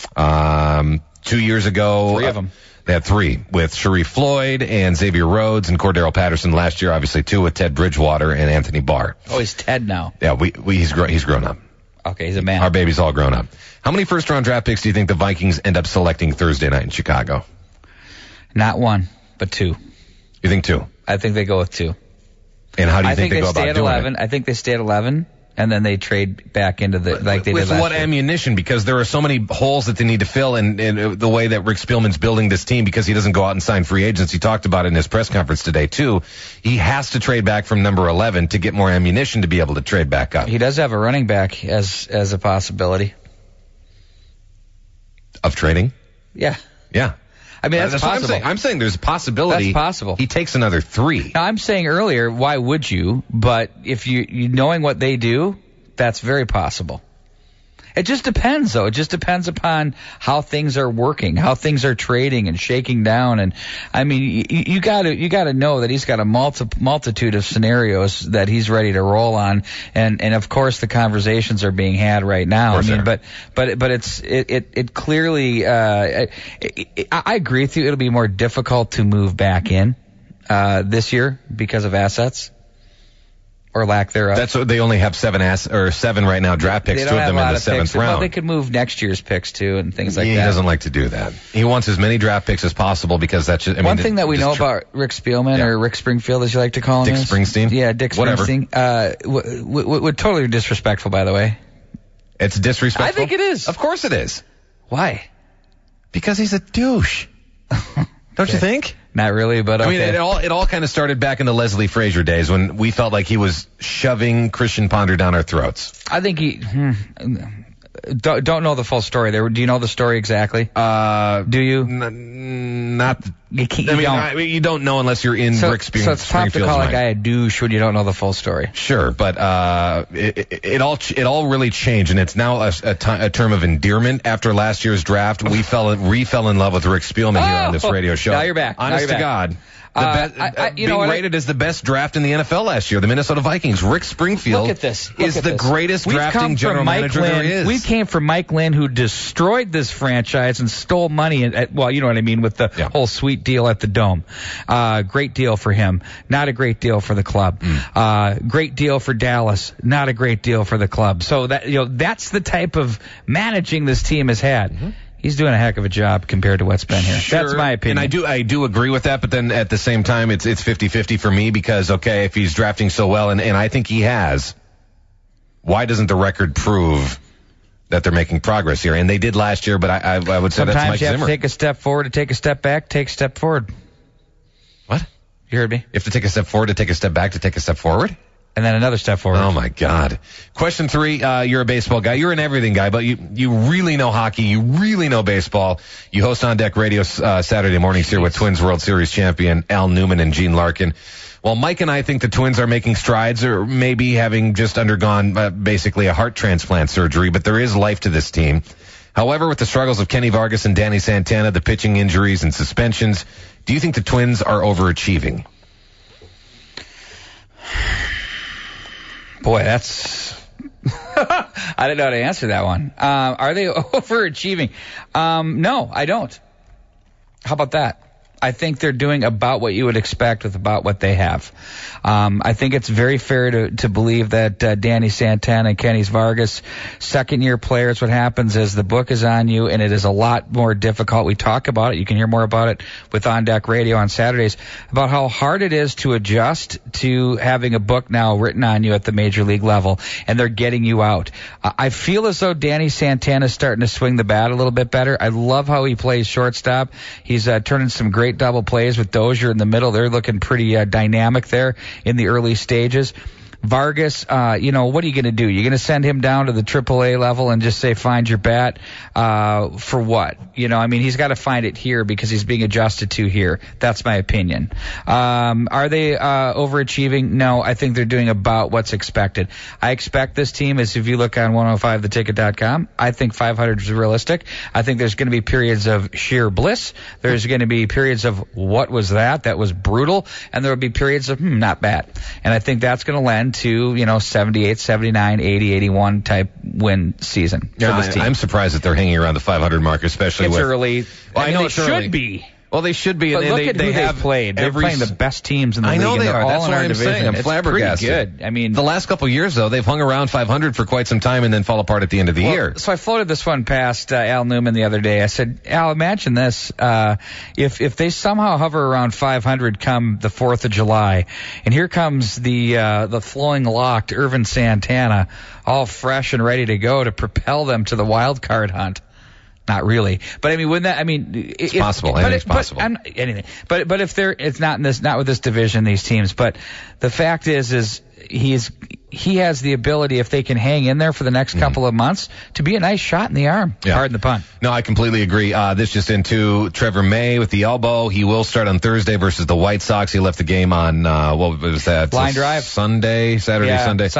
2 years ago. 3 of them. They had 3 with Sharif Floyd and Xavier Rhodes and Cordero Patterson. Last year, obviously 2 with Ted Bridgewater and Anthony Barr. Oh, he's Ted now. Yeah, he's grown up. Okay, he's a man. Our baby's all grown up. How many first-round draft picks do you think the Vikings end up selecting Thursday night in Chicago? Not 1, but 2. You think 2? I think they go with 2. And how do you think they go about doing 11. it? I think they stay at 11, and then they trade back into the like they did last year. With what ammunition? Because there are so many holes that they need to fill in the way that Rick Spielman's building this team, because he doesn't go out and sign free agents. He talked about it in his press conference today, too. He has to trade back from number 11 to get more ammunition to be able to trade back up. He does have a running back as a possibility. Of trading? Yeah. Yeah. I mean, that's possible. What I'm saying there's a possibility. That's possible. He takes another 3. Now, I'm saying earlier, why would you? But if you knowing what they do, that's very possible. It just depends, though. It just depends upon how things are working, how things are trading and shaking down. And I mean, you got to know that he's got a multitude of scenarios that he's ready to roll on. And of course, the conversations are being had right now. I mean, but it clearly. I agree with you. It'll be more difficult to move back in this year because of assets. Or lack thereof. That's what they only have 7 right now draft picks. 2 of them in the 7th round. Well, they could move next year's picks too and things like that. He doesn't like to do that. He wants as many draft picks as possible because that's just. One thing that we know about Rick Spielman or Rick Springfield, as you like to call him, Dick Springsteen. Yeah, Dick Springsteen. Whatever. Totally disrespectful, by the way. It's disrespectful. I think it is. Of course it is. Why? Because he's a douche. Don't you think? Not really, but okay. I mean, it all kind of started back in the Leslie Frazier days when we felt like he was shoving Christian Ponder down our throats. I think he don't know the full story there. Do you know the story exactly? Do you? Not You don't know unless you're in Rick Springfield's So it's tough to call a guy a douche when you don't know the full story. Sure, but it all really changed, and it's now a term of endearment. After last year's draft, we fell in love with Rick Spielman here on this radio show. Now you're back. Honest to God. Being rated as the best draft in the NFL last year, the Minnesota Vikings. Rick Springfield is the greatest drafting general manager there is. We came from Mike Lynn, who destroyed this franchise and stole money. Well, you know what I mean, with the whole sweet deal at the Dome. Great deal for him. Not a great deal for the club. Great deal for Dallas. Not a great deal for the club. So that's the type of managing this team has had. Mm-hmm. He's doing a heck of a job compared to what's been here. Sure. That's my opinion. And I do agree with that, but then at the same time, it's 50-50 for me because, okay, if he's drafting so well, and I think he has, why doesn't the record prove that they're making progress here? And they did last year, but I would say that's Mike Zimmer. Sometimes you have to take a step forward to take a step back, take a step forward. What? You heard me? You have to take a step forward to take a step back to take a step forward? And then another step forward. Oh, my God. Question 3, you're a baseball guy. You're an everything guy, but you really know hockey. You really know baseball. You host On Deck Radio Saturday mornings here with Twins World Series champion Al Newman and Gene Larkin. Well, Mike and I think the Twins are making strides, or maybe having just undergone basically a heart transplant surgery, but there is life to this team. However, with the struggles of Kenny Vargas and Danny Santana, the pitching injuries and suspensions, do you think the Twins are overachieving? Boy, that's... I don't know how to answer that one. Are they overachieving? No, I don't. How about that? I think they're doing about what you would expect with about what they have. I think it's very fair to believe that Danny Santana and Kenny Vargas, second-year players, what happens is the book is on you, and it is a lot more difficult. We talk about it. You can hear more about it with On Deck Radio on Saturdays, about how hard it is to adjust to having a book now written on you at the major league level, and they're getting you out. I feel as though Danny Santana is starting to swing the bat a little bit better. I love how he plays shortstop. He's turning some great double plays with Dozier in the middle. They're looking pretty dynamic there in the early stages. Vargas, what are you going to do? You're going to send him down to the AAA level and just say, find your bat, for what? He's got to find it here because he's being adjusted to here. That's my opinion. Are they overachieving? No, I think they're doing about what's expected. I expect this team, as if you look on 105theticket.com, I think 500 is realistic. I think there's going to be periods of sheer bliss. There's going to be periods of what was that? That was brutal. And there will be periods of not bad. And I think that's going to lend to 78, 79, 80, 81 type win season for this team. I'm surprised that they're hanging around the 500 mark, especially it's early. Well, I know it should be. Well, they should be. But and look at who have they've played. They're playing the best teams in the league. I know they are. That's what I'm saying. I'm flabbergasted. Pretty good. The last couple of years, though, they've hung around 500 for quite some time and then fall apart at the end of the year. So I floated this one past Al Newman the other day. I said, Al, imagine this. If they somehow hover around 500 come the 4th of July, and here comes the flowing locked Irvin Santana, all fresh and ready to go to propel them to the wild card hunt. Not really, but it's possible. Anything's possible. Anything, but if it's not with this division, these teams. But the fact is he has the ability, if they can hang in there for the next couple of months, to be a nice shot in the arm. Yeah. Pardon the pun. No, I completely agree. This just into Trevor May with the elbow. He will start on Thursday versus the White Sox. He left the game on what was that? Line drive. Sunday. Taking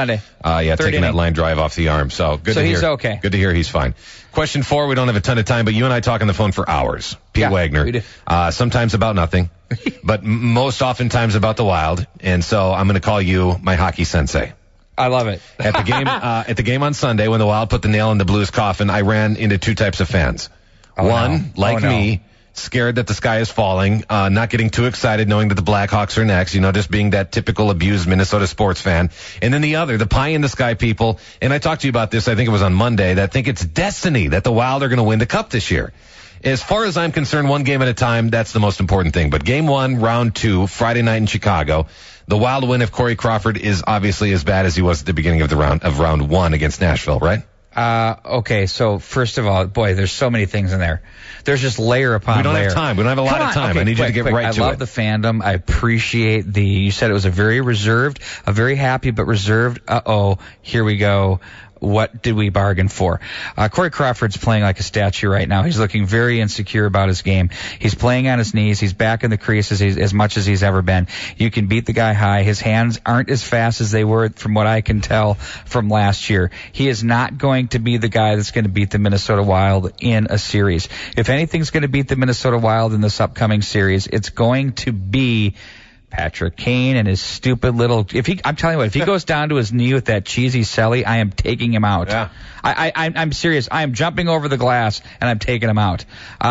that line drive off the arm. So good to hear. So he's okay. Good to hear he's fine. Question 4, we don't have a ton of time, but you and I talk on the phone for hours. Pete Wagner. We do. Sometimes about nothing, but most oftentimes about the Wild. And so I'm going to call you my hockey sensei. I love it. At the game on Sunday, when the Wild put the nail in the Blues' coffin, I ran into two types of fans. One, me, scared that the sky is falling, not getting too excited knowing that the Blackhawks are next, just being that typical abused Minnesota sports fan. And then the other, the pie in the sky people, and I talked to you about this, I think it was on Monday, that think it's destiny that the Wild are going to win the Cup this year. As far as I'm concerned, one game at a time, that's the most important thing. But game 1, round 2, Friday night in Chicago, the Wild win if Corey Crawford is obviously as bad as he was at the beginning of round 1 against Nashville, right? Okay, so first of all, boy, there's so many things in there. There's just layer upon layer. We don't have time. We don't have a lot of time. Okay, I need you to get right to it. I love the fandom. I appreciate you said it was a very reserved, a very happy but reserved, here we go. what did we bargain for? Corey Crawford's playing like a statue right now. He's looking very insecure about his game. He's playing on his knees. He's back in the crease as much as he's ever been. You can beat the guy high. His hands aren't as fast as they were from what I can tell from last year. He is not going to be the guy that's going to beat the Minnesota Wild in a series. If anything's going to beat the Minnesota Wild in this upcoming series, it's going to be Patrick Kane and his stupid little. I'm telling you what, if he goes down to his knee with that cheesy celly, I am taking him out. Yeah. I'm serious. I am jumping over the glass and I'm taking him out.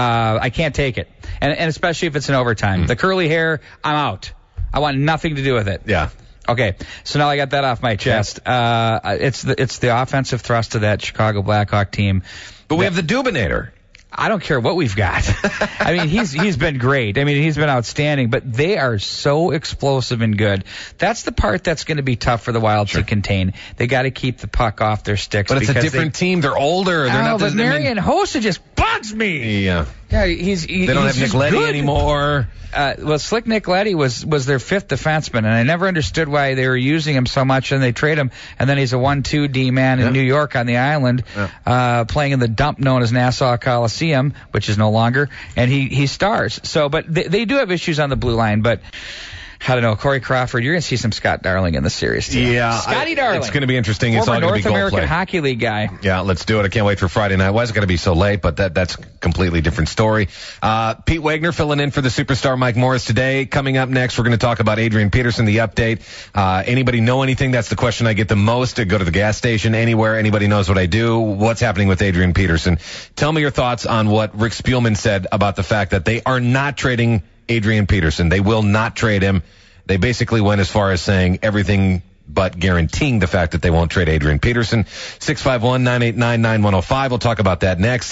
I can't take it, and especially if it's in overtime. The curly hair, I'm out. I want nothing to do with it. Yeah. Okay, so now I got that off my chest. It's the offensive thrust of that Chicago Blackhawk team. But we have the Dubinator. I don't care what we've got. I mean, he's been great. I mean, he's been outstanding, but they are so explosive and good. That's the part that's going to be tough for the Wild to contain. They got to keep the puck off their sticks. But it's a different team. They're older. They're not. But Marian Hossa just bugs me. Yeah. Yeah, they don't have Nick Leddy anymore. Well, Slick Nick Leddy was their fifth defenseman, and I never understood why they were using him so much, and they trade him, and then he's a 1-2 D-man in New York on the island, playing in the dump known as Nassau Coliseum, which is no longer, and he stars. So, but they do have issues on the blue line, but I don't know, Corey Crawford, you're going to see some Scott Darling in the series, too. Yeah. Scotty Darling. It's going to be interesting. It's all going to be goal play. North American Hockey League guy. Yeah, let's do it. I can't wait for Friday night. Why is it going to be so late? But that's a completely different story. Pete Wagner filling in for the superstar Mike Morris today. Coming up next, we're going to talk about Adrian Peterson, the update. Anybody know anything? That's the question I get the most. To go to the gas station, anywhere. Anybody knows what I do? What's happening with Adrian Peterson? Tell me your thoughts on what Rick Spielman said about the fact that they are not trading Adrian Peterson. They will not trade him. They basically went as far as saying everything but guaranteeing the fact that they won't trade Adrian Peterson. 651-989-9105. We'll talk about that next.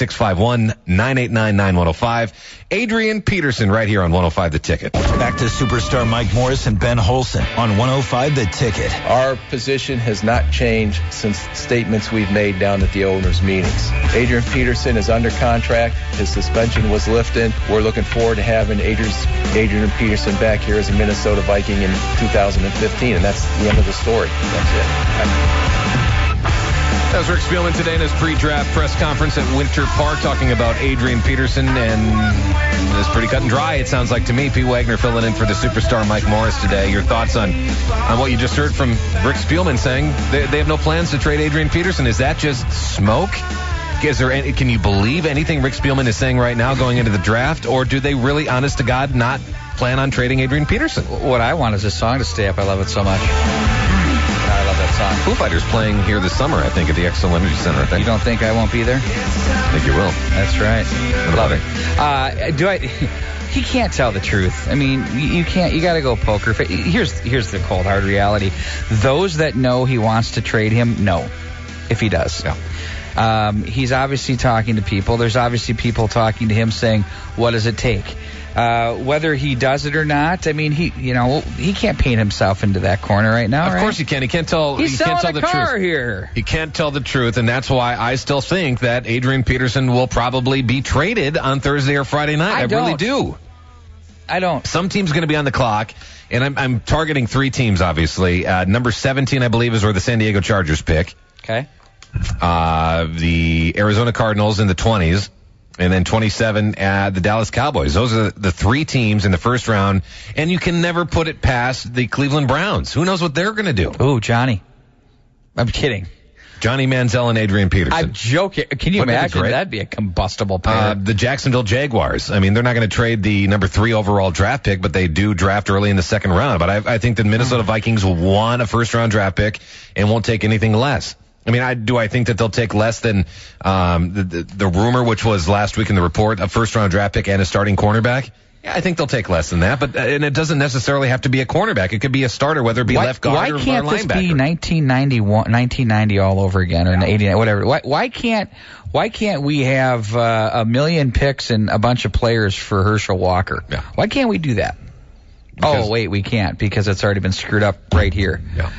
651-989-9105. Adrian Peterson right here on 105 The Ticket. Back to superstar Mike Morris and Ben Holson on 105 The Ticket. Our position has not changed since statements we've made down at the owners' meetings. Adrian Peterson is under contract. His suspension was lifted. We're looking forward to having Adrian Peterson back here as a Minnesota Viking in 2015, and that's the end of the story. That's it. That was Rick Spielman today in his pre-draft press conference at Winter Park talking about Adrian Peterson, and it's pretty cut and dry, it sounds like to me. Pete Wagner filling in for the superstar Mike Morris today. Your thoughts on what you just heard from Rick Spielman saying they have no plans to trade Adrian Peterson. Is that just smoke? Can you believe anything Rick Spielman is saying right now going into the draft, or do they really, honest to God, not plan on trading Adrian Peterson? What I want is a song to stay up. I love it so much. I love that song. Foo Fighters playing here this summer, I think, at the Xcel Energy Center. You don't think I won't be there? I think you will. That's right. Love it. He can't tell the truth. I mean, you can't. You got to go poker face. Here's the cold hard reality. Those that know he wants to trade him know if he does. Yeah. He's obviously talking to people. There's obviously people talking to him saying, "What does it take?" Whether he does it or not, I mean, he can't paint himself into that corner right now. Of course he can. He can't tell. He's selling a car here. He can't tell the truth, and that's why I still think that Adrian Peterson will probably be traded on Thursday or Friday night. I really do. I don't. Some team's going to be on the clock, and I'm targeting three teams. Obviously, number 17, I believe, is where the San Diego Chargers pick. Okay. The Arizona Cardinals in the 20s. And then 27, the Dallas Cowboys. Those are the three teams in the first round. And you can never put it past the Cleveland Browns. Who knows what they're going to do? Ooh, Johnny. I'm kidding. Johnny Manziel and Adrian Peterson. I'm joking. Can you imagine? That'd be a combustible pair. The Jacksonville Jaguars. I mean, they're not going to trade the number 3 overall draft pick, but they do draft early in the second round. But I think the Minnesota Vikings will want a first-round draft pick and won't take anything less. I mean, I think that they'll take less than the rumor, which was last week in the report, a first-round draft pick and a starting cornerback. Yeah, I think they'll take less than that, and it doesn't necessarily have to be a cornerback. It could be a starter, whether it be left guard or linebacker. Why can't this be 1990 all over again, or 89, whatever? Why can't we have a million picks and a bunch of players for Herschel Walker? Yeah. Why can't we do that? Oh, wait, we can't because it's already been screwed up right here. Yeah.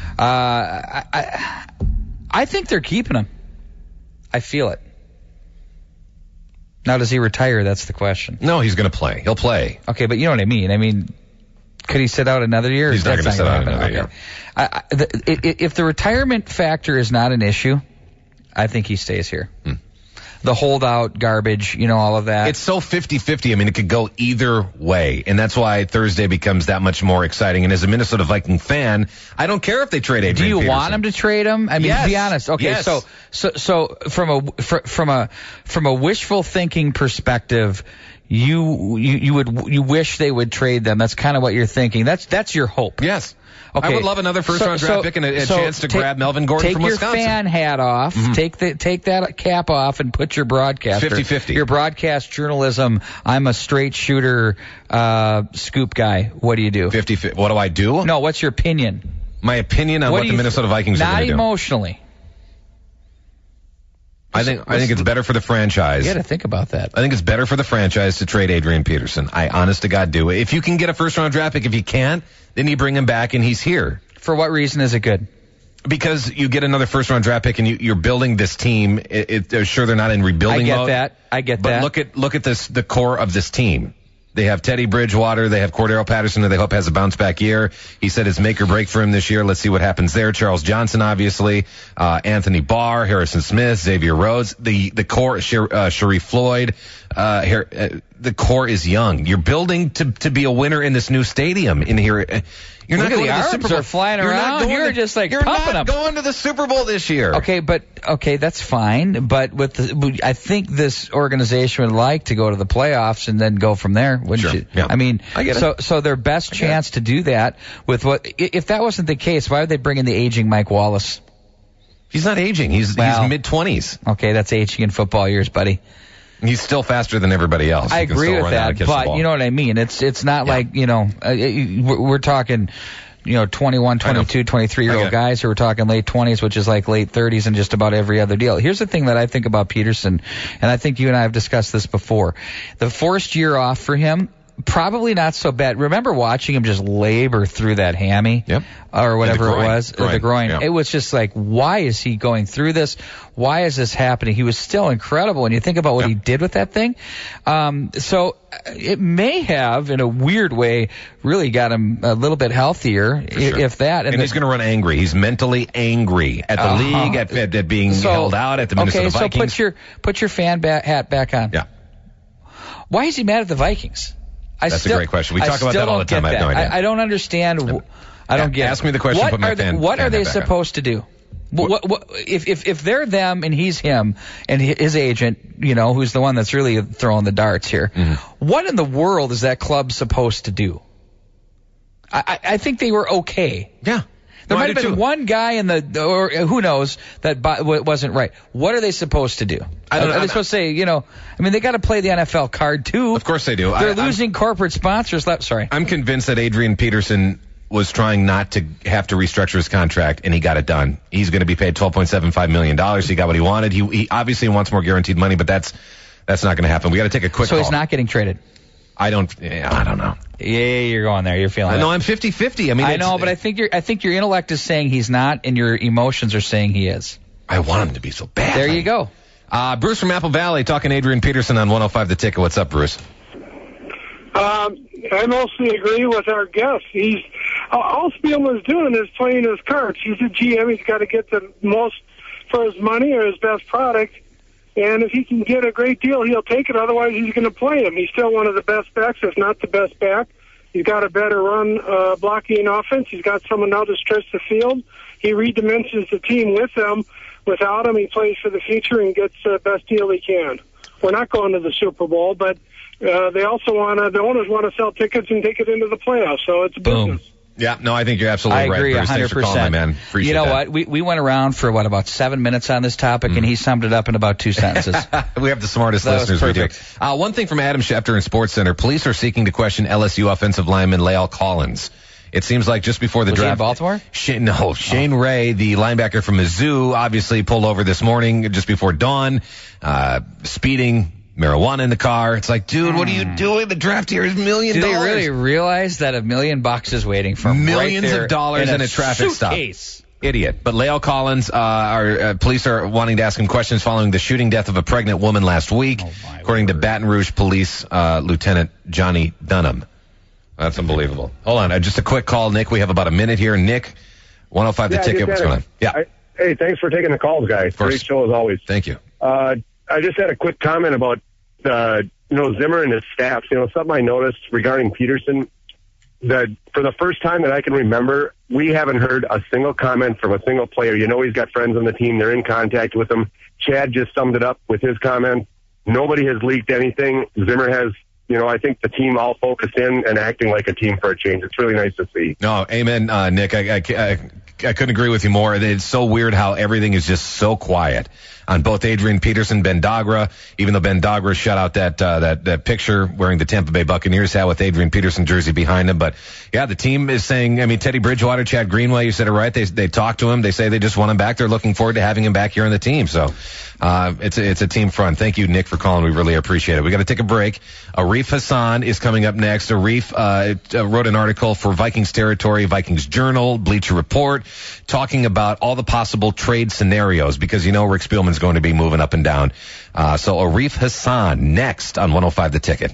I think they're keeping him. I feel it. Now, does he retire? That's the question. No, he's going to play. He'll play. Okay, but you know what I mean. I mean, could he sit out another year? He's not going to sit out another year. If the retirement factor is not an issue, I think he stays here. The holdout garbage, all of that. It's so 50-50. I mean, it could go either way, and that's why Thursday becomes that much more exciting. And as a Minnesota Viking fan, I don't care if they trade Adrian Peterson. Do you want him to trade him? I mean, yes. To be honest. Okay, yes. so from a wishful thinking perspective, you wish they would trade them. That's kind of what you're thinking. That's your hope. Yes. Okay. I would love another first-round draft pick and a chance to grab Melvin Gordon from Wisconsin. Take your fan hat off. Mm-hmm. Take that cap off and put your broadcaster. 50-50. Your broadcast journalism. I'm a straight shooter scoop guy. What do you do? 50-50. What do I do? No, what's your opinion? My opinion on what the Minnesota Vikings are going to do. Not emotionally. I think it's better for the franchise. You got to think about that. I think it's better for the franchise to trade Adrian Peterson. I honest to God do. If you can get a first-round draft pick, if you can't, then you bring him back and he's here. For what reason is it good? Because you get another first-round draft pick and you're building this team. Sure, they're not in rebuilding mode. I get that. But look at this, the core of this team. They have Teddy Bridgewater. They have Cordero Patterson, who they hope has a bounce-back year. He said it's make or break for him this year. Let's see what happens there. Charles Johnson, obviously. Anthony Barr, Harrison Smith, Xavier Rhodes. The core, Sharif Floyd. The core is young. You're building to be a winner in this new stadium in here. You're not going to the Super Bowl. Are flying around. You're just like pumping them. You're not going to the Super Bowl this year. Okay, that's fine. But I think this organization would like to go to the playoffs and then go from there, wouldn't you? Yeah. I mean, I get it. So their best chance to do that with if that wasn't the case, why would they bring in the aging Mike Wallace? He's not aging. He's mid-20s. Okay, that's aging in football years, buddy. He's still faster than everybody else. I agree with that, but you know what I mean. It's not like, we're talking, 21, 22, 23-year-old guys who are talking late 20s, which is like late 30s and just about every other deal. Here's the thing that I think about Peterson, and I think you and I have discussed this before. The forced year off for him, probably not so bad. Remember watching him just labor through that hammy? Yep. Or whatever it was, the groin. Yep. It was just like, why is he going through this? Why is this happening? He was still incredible when you think about what he did with that thing. So it may have, in a weird way, really got him a little bit healthier, if that. And he's going to run angry. He's mentally angry at the league, at being held out, at the Minnesota Vikings. Okay, so put your fan hat back on. Yeah. Why is he mad at the Vikings? That's a great question. We talk about that all the time. I have no idea. I don't understand. I don't get it. Ask me the question. What are they supposed to do? What if they're them and he's him and his agent, who's the one that's really throwing the darts here? Mm-hmm. What in the world is that club supposed to do? I think they were okay. Yeah. There might have been one guy or who knows, that wasn't right. What are they supposed to do? Are they supposed to say, they got to play the NFL card too. Of course they do. They're losing corporate sponsors. Sorry. I'm convinced that Adrian Peterson was trying not to have to restructure his contract, and he got it done. He's going to be paid $12.75 million. He got what he wanted. He obviously wants more guaranteed money, but that's not going to happen. We got to take a quick call. So he's not getting traded? I don't know. Yeah, you're going there. You're feeling it. No, I'm 50-50. I know, but I think your intellect is saying he's not, and your emotions are saying he is. I want him to be so bad. There you go. Bruce from Apple Valley talking Adrian Peterson on 105 The Ticket. What's up, Bruce? I mostly agree with our guest. All Spielman's doing is playing his cards. He's a GM. He's got to get the most for his money or his best product. And if he can get a great deal, he'll take it. Otherwise, he's going to play him. He's still one of the best backs, if not the best back. He's got a better run blocking offense. He's got someone now to stretch the field. He redimensions the team with them. Without him, he plays for the future and gets the best deal he can. We're not going to the Super Bowl, but they also the owners want to sell tickets and take it into the playoffs. So it's business. Yeah, no, I think you're absolutely right. I agree, Bruce. 100%. Thanks for calling, man. Appreciate that. What? We went around for, about 7 minutes on this topic, and he summed it up in about 2 sentences. We have the smartest listeners we do. One thing from Adam Schefter in SportsCenter. Police are seeking to question LSU offensive lineman La'el Collins. It seems like just before the draft. Was he in Baltimore? Shane Ray, the linebacker from Mizzou, obviously pulled over this morning just before dawn, speeding. Marijuana in the car. It's like, dude, what are you doing? The draft here is $1 million. Do they really realize that $1 million is waiting for him? Millions of dollars in a traffic suitcase. Stop. Idiot. But La'el Collins, police are wanting to ask him questions following the shooting death of a pregnant woman last week, according to Baton Rouge Police Lieutenant Johnny Dunham. That's unbelievable. Hold on, just a quick call, Nick. We have about a minute here. Nick, 105 The Ticket. What's going on? Yeah. Hey, thanks for taking the calls, guys. Great show as always. Thank you. I just had a quick comment about, Zimmer and his staff. Something I noticed regarding Peterson, that for the first time that I can remember, we haven't heard a single comment from a single player. He's got friends on the team. They're in contact with him. Chad just summed it up with his comment. Nobody has leaked anything. Zimmer has, I think the team all focused in and acting like a team for a change. It's really nice to see. No, amen, Nick. I couldn't agree with you more. It's so weird how everything is just so quiet on both Adrian Peterson, Ben Dogra, even though Ben Dogra shot out that picture wearing the Tampa Bay Buccaneers hat with Adrian Peterson jersey behind him. But yeah, the team is saying, Teddy Bridgewater, Chad Greenway, you said it right. They talked to him. They say they just want him back. They're looking forward to having him back here on the team. So, it's a team front. Thank you, Nick, for calling. We really appreciate it. We got to take a break. Arif Hassan is coming up next. Arif, wrote an article for Vikings Territory, Vikings Journal, Bleacher Report, talking about all the possible trade scenarios because, Rick Spielman's going to be moving up and down. So Arif Hassan next on 105 The Ticket.